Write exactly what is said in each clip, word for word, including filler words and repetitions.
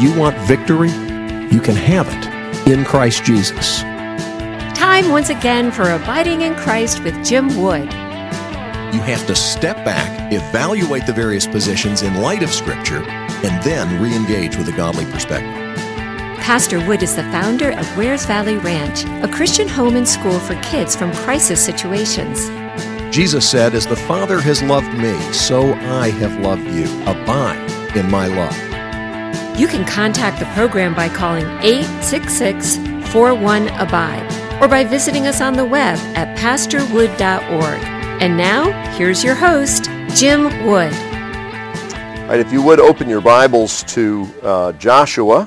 you want victory? You can have it in Christ Jesus. Time once again for Abiding in Christ with Jim Wood. You have to step back, evaluate the various positions in light of Scripture, and then re-engage with a godly perspective. Pastor Wood is the founder of Wares Valley Ranch, a Christian home and school for kids from crisis situations. Jesus said, "As the Father has loved me, so I have loved you. Abide in my love." You can contact the program by calling eight six six, four one, abide or by visiting us on the web at pastor wood dot org. And now, here's your host, Jim Wood. All right, if you would open your Bibles to uh, Joshua.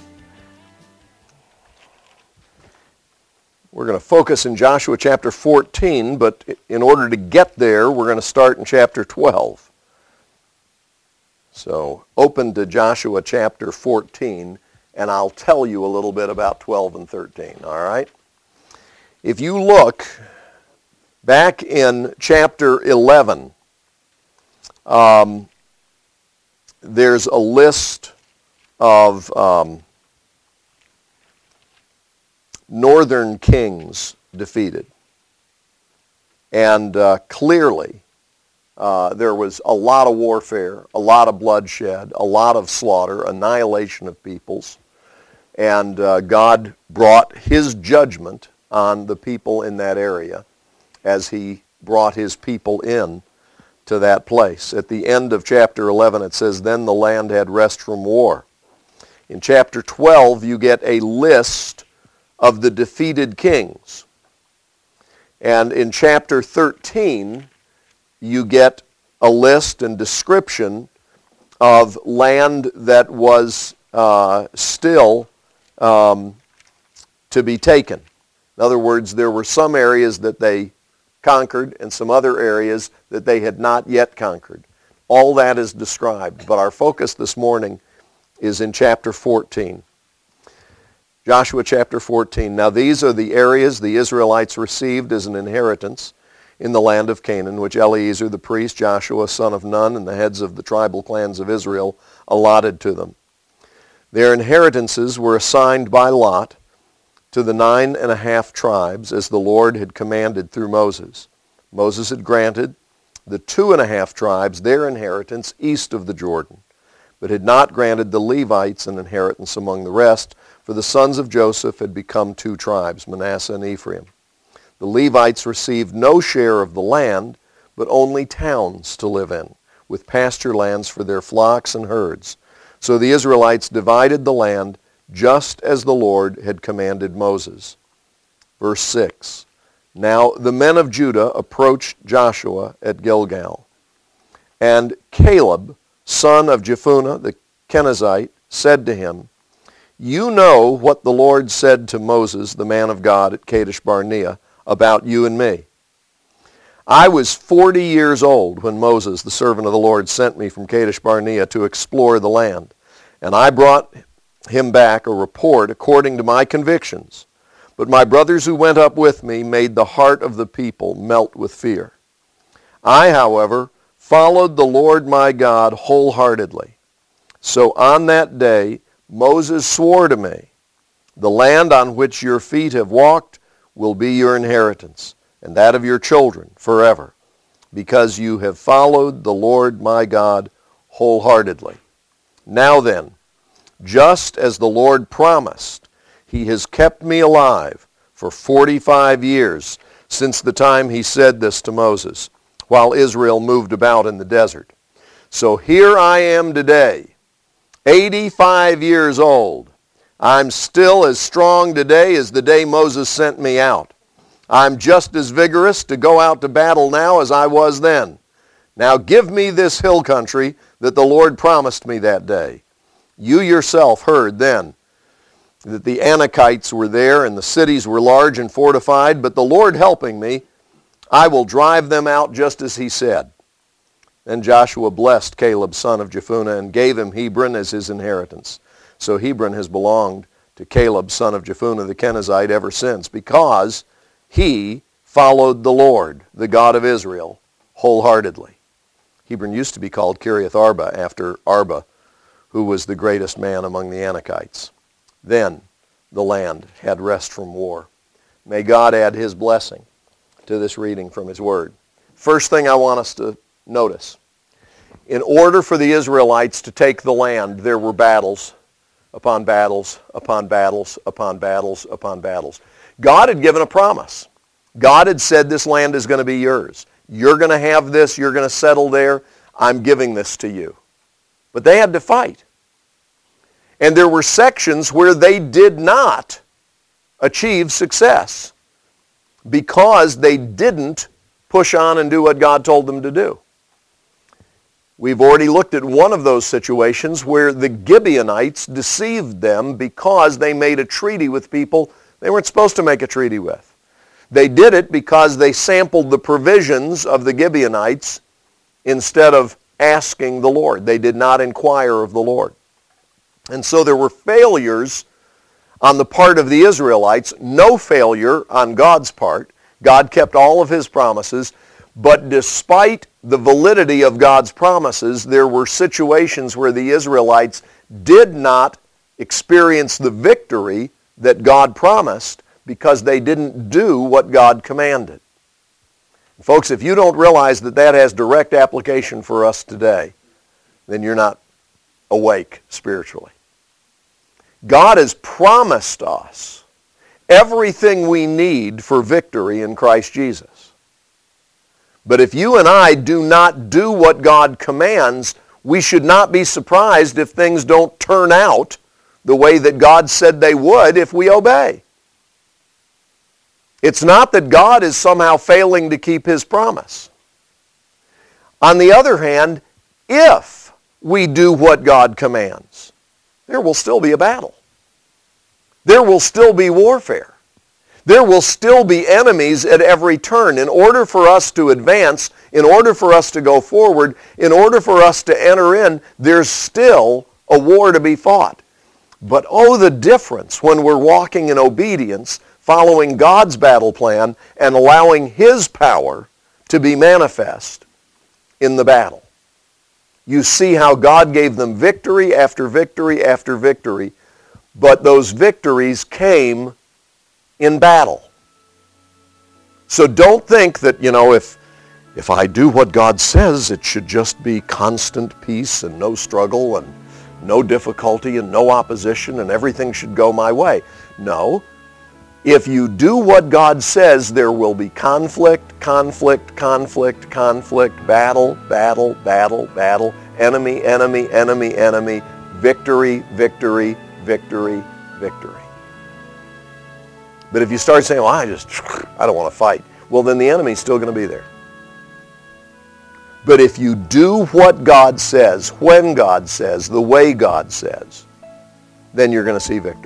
We're going to focus in Joshua chapter fourteen, but in order to get there, we're going to start in chapter twelve. So open to Joshua chapter fourteen, and I'll tell you a little bit about twelve and thirteen, all right? If you look back in chapter eleven, um, there's a list of um, northern kings defeated. And uh, clearly, uh, there was a lot of warfare, a lot of bloodshed, a lot of slaughter, annihilation of peoples. And uh, God brought his judgment on the people in that area as he brought his people in to that place. At the end of chapter eleven, it says, "Then the land had rest from war." In chapter twelve, you get a list of the defeated kings. And in chapter thirteen, you get a list and description of land that was uh, still um, to be taken. In other words, there were some areas that they conquered and some other areas that they had not yet conquered. All that is described, but our focus this morning is in chapter fourteen. Joshua chapter fourteen. "Now these are the areas the Israelites received as an inheritance in the land of Canaan, which Eleazar the priest, Joshua son of Nun, and the heads of the tribal clans of Israel allotted to them. Their inheritances were assigned by lot to the nine and a half tribes, as the Lord had commanded through Moses. Moses had granted the two and a half tribes their inheritance east of the Jordan, but had not granted the Levites an inheritance among the rest, for the sons of Joseph had become two tribes, Manasseh and Ephraim. The Levites received no share of the land, but only towns to live in, with pasture lands for their flocks and herds. So the Israelites divided the land just as the Lord had commanded Moses." Verse six. "Now the men of Judah approached Joshua at Gilgal. And Caleb, son of Jephunneh the Kenizzite, said to him, 'You know what the Lord said to Moses, the man of God, at Kadesh Barnea, about you and me. I was forty years old when Moses, the servant of the Lord, sent me from Kadesh Barnea to explore the land. And I brought him back a report according to my convictions. But my brothers who went up with me made the heart of the people melt with fear. I, however, followed the Lord my God wholeheartedly. So on that day Moses swore to me, the land on which your feet have walked will be your inheritance, and that of your children forever, because you have followed the Lord my God wholeheartedly. Now then, just as the Lord promised, he has kept me alive for forty-five years since the time he said this to Moses, while Israel moved about in the desert. So here I am today, eighty-five years old. I'm still as strong today as the day Moses sent me out. I'm just as vigorous to go out to battle now as I was then. Now give me this hill country that the Lord promised me that day. You yourself heard then that the Anakites were there and the cities were large and fortified, but the Lord helping me, I will drive them out just as he said." Then Joshua blessed Caleb, son of Jephunneh, and gave him Hebron as his inheritance. So Hebron has belonged to Caleb, son of Jephunneh the Kenizzite, ever since, because he followed the Lord, the God of Israel, wholeheartedly. Hebron used to be called Kiriath Arba, after Arba, who was the greatest man among the Anakites. Then the land had rest from war. May God add his blessing to this reading from his word. First thing I want us to notice. In order for the Israelites to take the land, there were battles upon battles upon battles upon battles upon battles. God had given a promise. God had said this land is going to be yours. You're going to have this. You're going to settle there. I'm giving this to you. But they had to fight. And there were sections where they did not achieve success because they didn't push on and do what God told them to do. We've already looked at one of those situations where the Gibeonites deceived them because they made a treaty with people they weren't supposed to make a treaty with. They did it because they sampled the provisions of the Gibeonites instead of asking the Lord. They did not inquire of the Lord. And so there were failures on the part of the Israelites, no failure on God's part. God kept all of his promises, but despite the validity of God's promises, there were situations where the Israelites did not experience the victory that God promised because they didn't do what God commanded. Folks, if you don't realize that that has direct application for us today, then you're not awake spiritually. God has promised us everything we need for victory in Christ Jesus. But if you and I do not do what God commands, we should not be surprised if things don't turn out the way that God said they would if we obey. It's not that God is somehow failing to keep his promise. On the other hand, if we do what God commands, there will still be a battle. There will still be warfare. There will still be enemies at every turn. In order for us to advance, in order for us to go forward, in order for us to enter in, there's still a war to be fought. But oh, the difference when we're walking in obedience, following God's battle plan, and allowing his power to be manifest in the battle. You see how God gave them victory after victory after victory, but those victories came in battle. So don't think that, you know, if if I do what God says, it should just be constant peace and no struggle and no difficulty and no opposition and everything should go my way. No. If you do what God says, there will be conflict, conflict, conflict, conflict, battle, battle, battle, battle, enemy, enemy, enemy, enemy, victory, victory, victory, victory. But if you start saying, well, I just, I don't want to fight, well, then the enemy's still going to be there. But if you do what God says, when God says, the way God says, then you're going to see victory.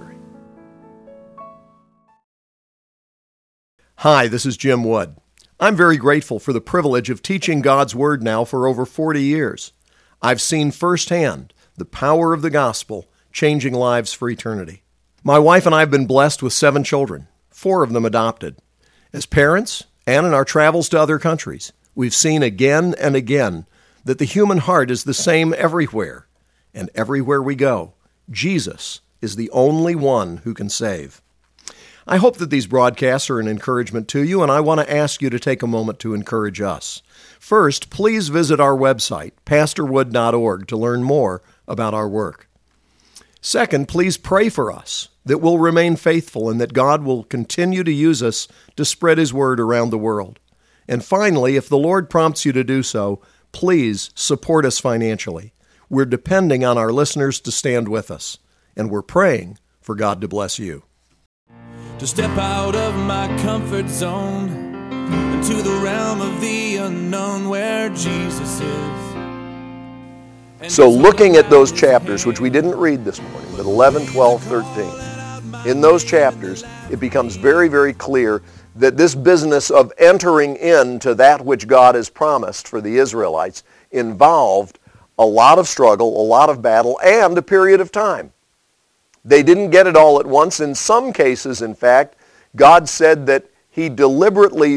Hi, this is Jim Wood. I'm very grateful for the privilege of teaching God's Word now for over forty years. I've seen firsthand the power of the gospel changing lives for eternity. My wife and I have been blessed with seven children, four of them adopted. As parents, and in our travels to other countries, we've seen again and again that the human heart is the same everywhere, and everywhere we go, Jesus is the only one who can save. I hope that these broadcasts are an encouragement to you, and I want to ask you to take a moment to encourage us. First, please visit our website, pastor wood dot org, to learn more about our work. Second, please pray for us that we'll remain faithful and that God will continue to use us to spread his word around the world. And finally, if the Lord prompts you to do so, please support us financially. We're depending on our listeners to stand with us, and we're praying for God to bless you. To step out of my comfort zone into the realm of the unknown where Jesus is. So looking at those chapters, which we didn't read this morning, but eleven, twelve, thirteen, in those chapters, it becomes very, very clear that this business of entering into that which God has promised for the Israelites involved a lot of struggle, a lot of battle, and a period of time. They didn't get it all at once. In some cases, in fact, God said that he deliberately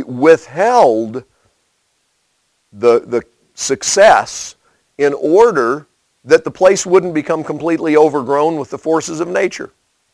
withheld the, the success in order that the place wouldn't become completely overgrown with the forces of nature.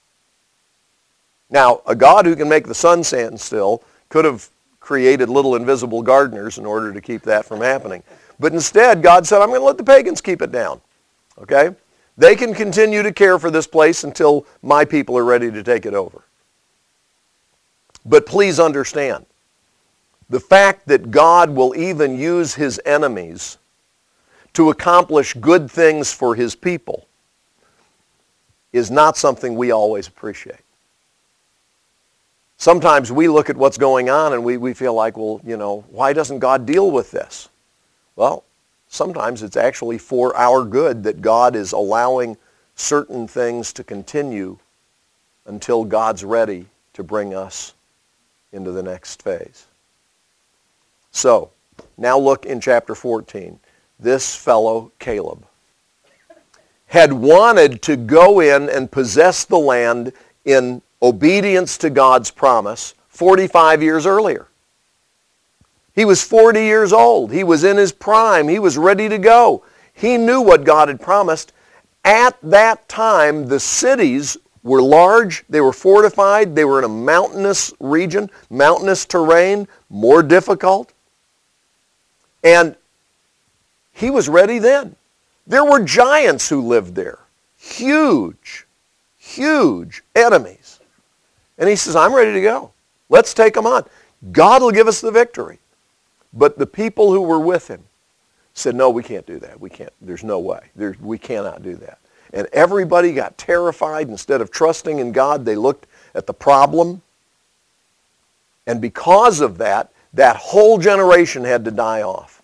Now, a God who can make the sun stand still could have created little invisible gardeners in order to keep that from happening. But instead, God said, I'm going to let the pagans keep it down. Okay? They can continue to care for this place until my people are ready to take it over. But please understand, the fact that God will even use his enemies to accomplish good things for his people is not something we always appreciate. Sometimes we look at what's going on and we, we feel like, well, you know, why doesn't God deal with this? Well, sometimes it's actually for our good that God is allowing certain things to continue until God's ready to bring us into the next phase. So, now look in chapter fourteen. This fellow, Caleb, had wanted to go in and possess the land in obedience to God's promise forty-five years earlier. He was forty years old. He was in his prime. He was ready to go. He knew what God had promised. At that time, the cities were large. They were fortified. They were in a mountainous region, mountainous terrain, more difficult. And he was ready then. There were giants who lived there. Huge, huge enemies. And he says, I'm ready to go. Let's take them on. God will give us the victory. But the people who were with him said, no, we can't do that. We can't. There's no way. There, we cannot do that. And everybody got terrified. Instead of trusting in God, they looked at the problem. And because of that, that whole generation had to die off.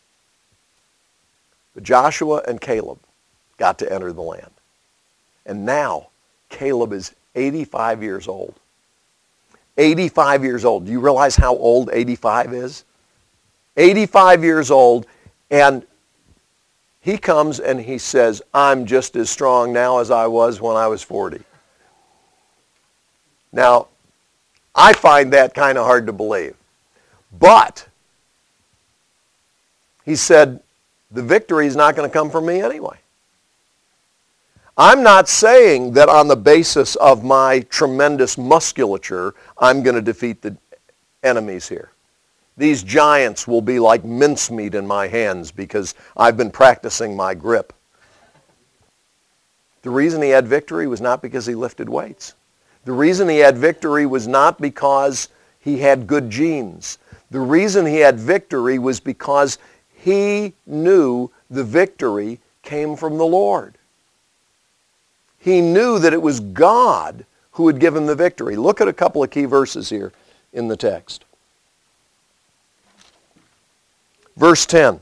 But Joshua and Caleb got to enter the land. And now, Caleb is eighty-five years old. eighty-five years old. Do you realize how old eighty-five is? eighty-five years old, and he comes and he says, I'm just as strong now as I was when I was forty. Now, I find that kind of hard to believe. But he said, the victory is not going to come from me anyway. I'm not saying that on the basis of my tremendous musculature, I'm going to defeat the enemies here. These giants will be like mincemeat in my hands because I've been practicing my grip. The reason he had victory was not because he lifted weights. The reason he had victory was not because he had good genes. The reason he had victory was because he knew the victory came from the Lord. He knew that it was God who had given the victory. Look at a couple of key verses here in the text. Verse ten.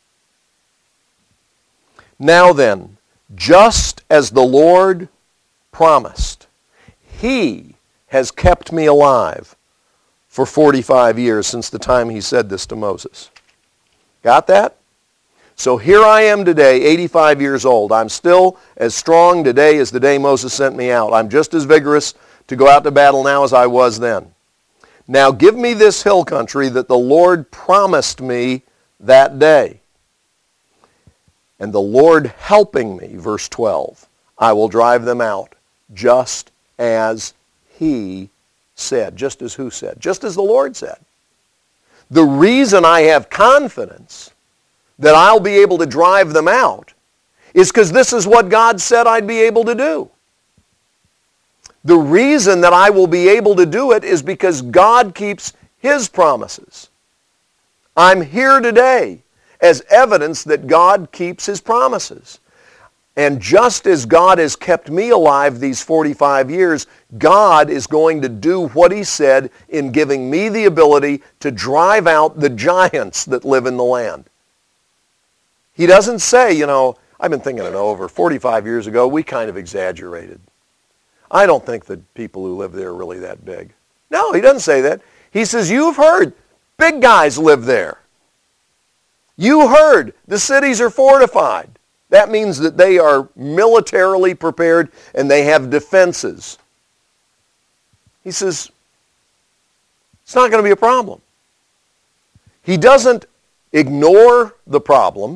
Now then, just as the Lord promised, he has kept me alive for forty-five years since the time he said this to Moses. Got that? So here I am today, eighty-five years old. I'm still as strong today as the day Moses sent me out. I'm just as vigorous to go out to battle now as I was then. Now give me this hill country that the Lord promised me that day. And the Lord helping me, verse twelve, I will drive them out just as he said. Just as who said? Just as the Lord said. The reason I have confidence that I'll be able to drive them out is because this is what God said I'd be able to do. The reason that I will be able to do it is because God keeps his promises. I'm here today as evidence that God keeps his promises. And just as God has kept me alive these forty-five years, God is going to do what he said in giving me the ability to drive out the giants that live in the land. He doesn't say, you know, I've been thinking it over. forty-five years ago, we kind of exaggerated. I don't think the people who live there are really that big. No, he doesn't say that. He says, you've heard, big guys live there. You heard, the cities are fortified. That means that they are militarily prepared and they have defenses. He says, it's not going to be a problem. He doesn't ignore the problem.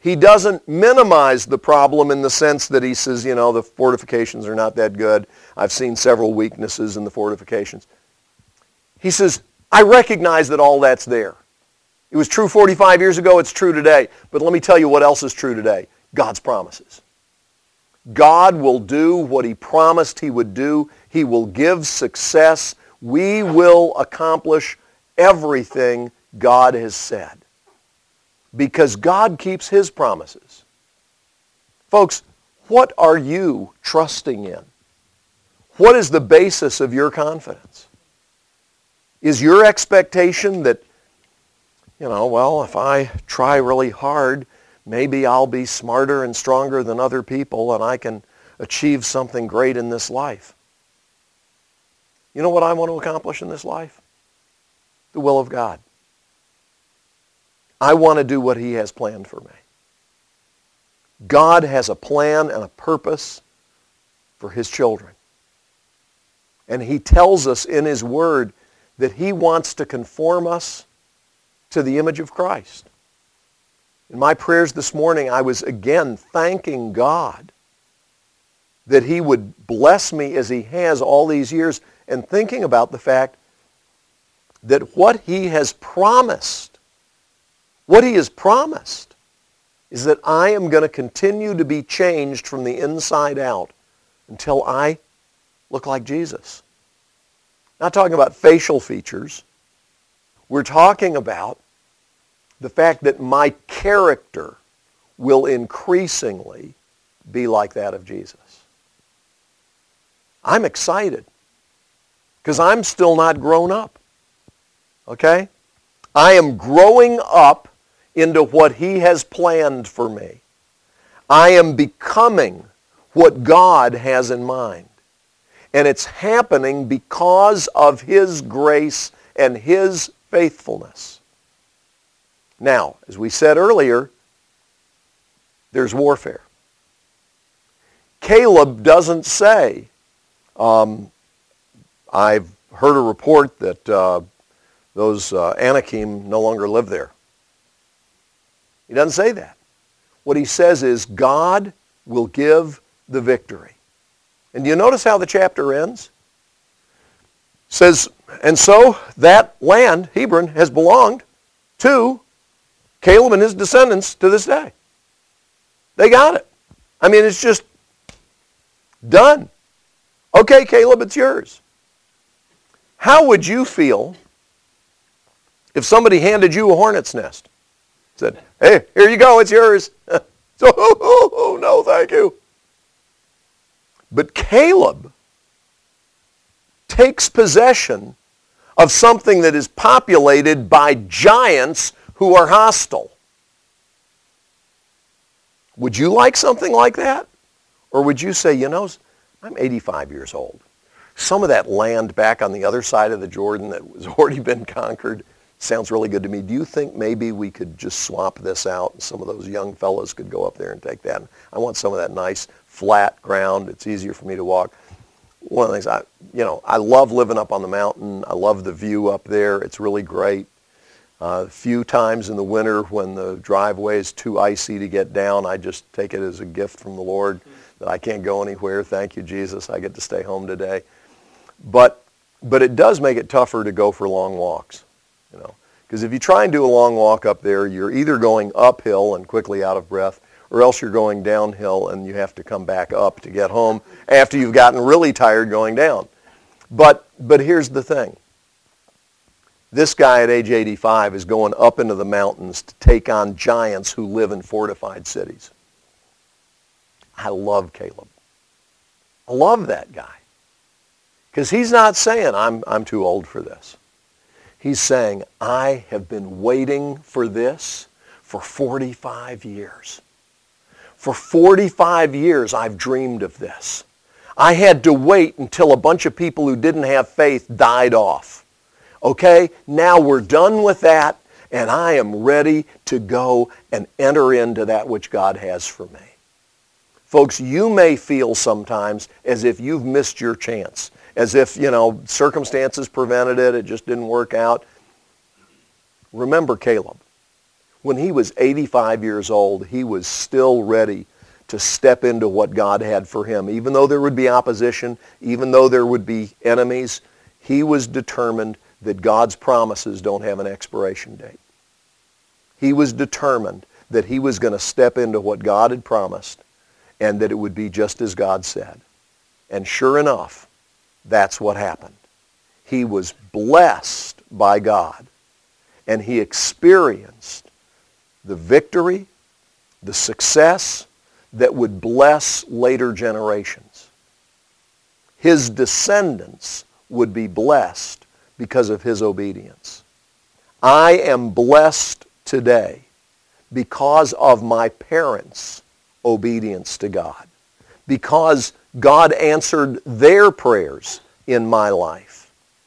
He doesn't minimize the problem in the sense that he says, you know, the fortifications are not that good. I've seen several weaknesses in the fortifications. He says, I recognize that all that's there. It was true forty-five years ago, it's true today. But let me tell you what else is true today. God's promises. God will do what he promised he would do. He will give success. We will accomplish everything God has said. Because God keeps his promises. Folks, what are you trusting in? What is the basis of your confidence? Is your expectation that, you know, well, if I try really hard, maybe I'll be smarter and stronger than other people and I can achieve something great in this life? You know what I want to accomplish in this life? The will of God. I want to do what he has planned for me. God has a plan and a purpose for his children. And he tells us in his word that he wants to conform us to the image of Christ. In my prayers this morning, I was again thanking God that he would bless me as he has all these years, and thinking about the fact that what he has promised, what he has promised is that I am going to continue to be changed from the inside out until I look like Jesus. Not talking about facial features. We're talking about the fact that my character will increasingly be like that of Jesus. I'm excited because I'm still not grown up. Okay? I am growing up into what he has planned for me. I am becoming what God has in mind. And it's happening because of his grace and his faithfulness. Now, as we said earlier, there's warfare. Caleb doesn't say, um, I've heard a report that uh, those uh, Anakim no longer live there. He doesn't say that. What he says is, God will give the victory. And do you notice how the chapter ends? It says, and so that land, Hebron, has belonged to Caleb and his descendants to this day. They got it. I mean, it's just done. Okay, Caleb, it's yours. How would you feel if somebody handed you a hornet's nest? Said, hey, here you go, it's yours. So, oh, oh, oh, no, thank you. But Caleb takes possession of something that is populated by giants who are hostile. Would you like something like that? Or would you say, you know, I'm eighty-five years old. Some of that land back on the other side of the Jordan that has already been conquered sounds really good to me. Do you think maybe we could just swap this out and some of those young fellows could go up there and take that? I want some of that nice flat ground. It's easier for me to walk. One of the things, I, you know, I love living up on the mountain. I love the view up there. It's really great. Uh, a few times in the winter when the driveway is too icy to get down, I just take it as a gift from the Lord that I can't go anywhere. Thank you, Jesus. I get to stay home today. But but it does make it tougher to go for long walks, you know, because if you try and do a long walk up there, you're either going uphill and quickly out of breath, or else you're going downhill and you have to come back up to get home after you've gotten really tired going down. But but here's the thing. This guy at age eighty-five is going up into the mountains to take on giants who live in fortified cities. I love Caleb. I love that guy. Because he's not saying, I'm, I'm too old for this. He's saying, I have been waiting for this for forty-five years. For forty-five years, I've dreamed of this. I had to wait until a bunch of people who didn't have faith died off. Okay, now we're done with that, and I am ready to go and enter into that which God has for me. Folks, you may feel sometimes as if you've missed your chance, as if, you know, circumstances prevented it, it just didn't work out. Remember Caleb. When he was eighty-five years old, he was still ready to step into what God had for him. Even though there would be opposition, even though there would be enemies, he was determined that God's promises don't have an expiration date. He was determined that he was going to step into what God had promised and that it would be just as God said. And sure enough, that's what happened. He was blessed by God, and he experienced the victory, the success that would bless later generations. His descendants would be blessed because of his obedience. I am blessed today because of my parents' obedience to God, because God answered their prayers in my life.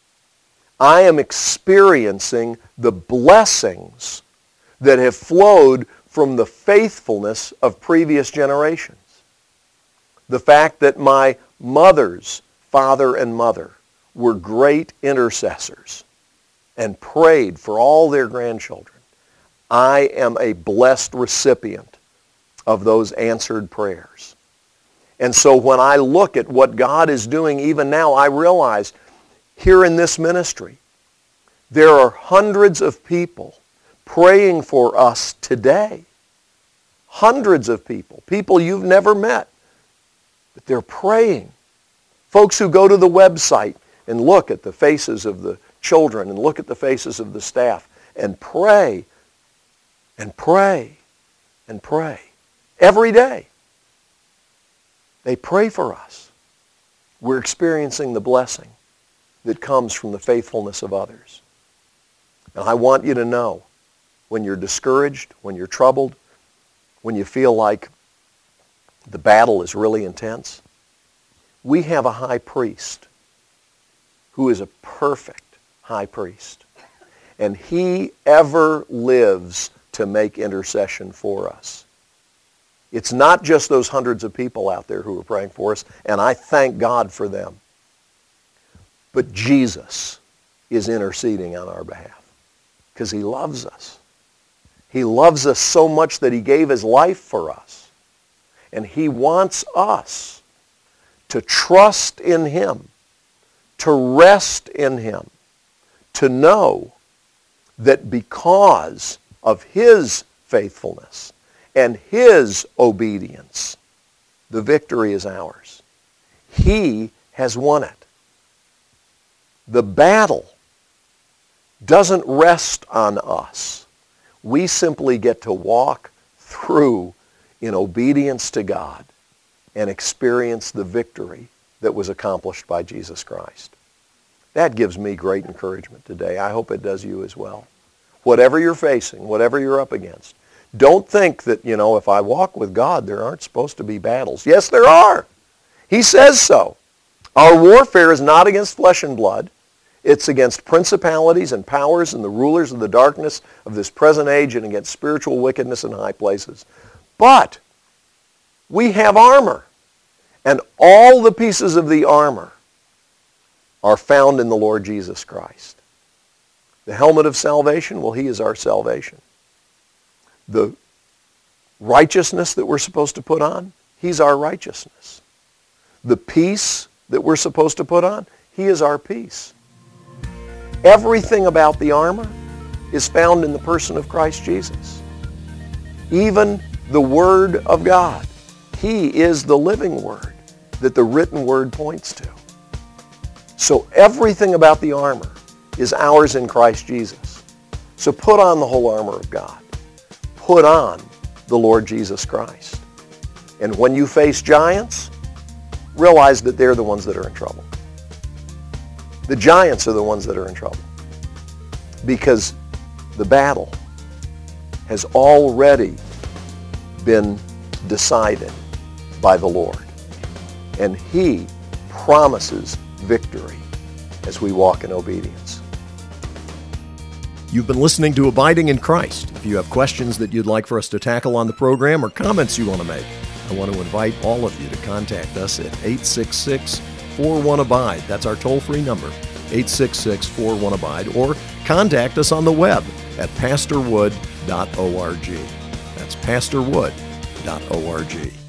I am experiencing the blessings that have flowed from the faithfulness of previous generations. The fact that my mother's father and mother were great intercessors and prayed for all their grandchildren. I am a blessed recipient of those answered prayers. And so when I look at what God is doing even now, I realize here in this ministry, there are hundreds of people praying for us today. Hundreds of people, people you've never met, but they're praying. Folks who go to the website and look at the faces of the children and look at the faces of the staff and pray and pray and pray every day. They pray for us. We're experiencing the blessing that comes from the faithfulness of others. And I want you to know, when you're discouraged, when you're troubled, when you feel like the battle is really intense, we have a high priest who is a perfect high priest. And he ever lives to make intercession for us. It's not just those hundreds of people out there who are praying for us, and I thank God for them. But Jesus is interceding on our behalf because he loves us. He loves us so much that he gave his life for us. And he wants us to trust in him, to rest in him, to know that because of his faithfulness and his obedience, the victory is ours. He has won it. The battle doesn't rest on us. We simply get to walk through in obedience to God and experience the victory that was accomplished by Jesus Christ. That gives me great encouragement today. I hope it does you as well. Whatever you're facing, whatever you're up against, don't think that, you know, if I walk with God, there aren't supposed to be battles. Yes, there are. He says so. Our warfare is not against flesh and blood. It's against principalities and powers and the rulers of the darkness of this present age and against spiritual wickedness in high places. But we have armor. And all the pieces of the armor are found in the Lord Jesus Christ. The helmet of salvation, well, he is our salvation. The righteousness that we're supposed to put on, he's our righteousness. The peace that we're supposed to put on, he is our peace. Everything about the armor is found in the person of Christ Jesus. Even the Word of God. He is the living Word that the written Word points to. So everything about the armor is ours in Christ Jesus. So put on the whole armor of God. Put on the Lord Jesus Christ. And when you face giants, realize that they're the ones that are in trouble. The giants are the ones that are in trouble because the battle has already been decided by the Lord. And he promises victory as we walk in obedience. You've been listening to Abiding in Christ. If you have questions that you'd like for us to tackle on the program or comments you want to make, I want to invite all of you to contact us at eight six six, four one, ABIDE. That's our toll-free number, eight six six, four one, ABIDE. Or contact us on the web at pastor wood dot org. That's pastor wood dot org.